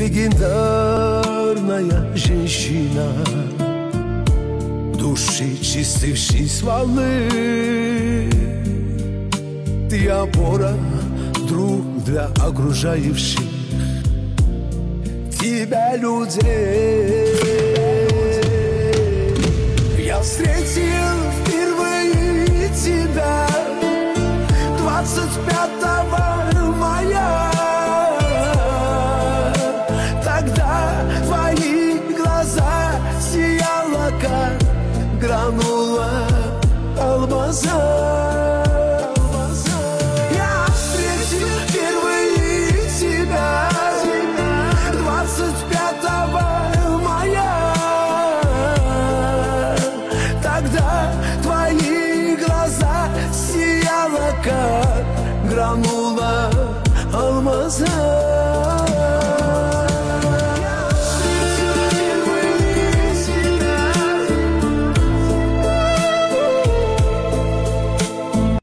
легендарная женщина, души чистившей смолы. Ты опора, друг для окружающих тебя людей. Я встретил впервые тебя 25 мая. Тогда твои глаза сияла, как гранула алмаза. Я встретил впервые тебя 25 мая. Тогда твои глаза сияла, как гранула алмаза.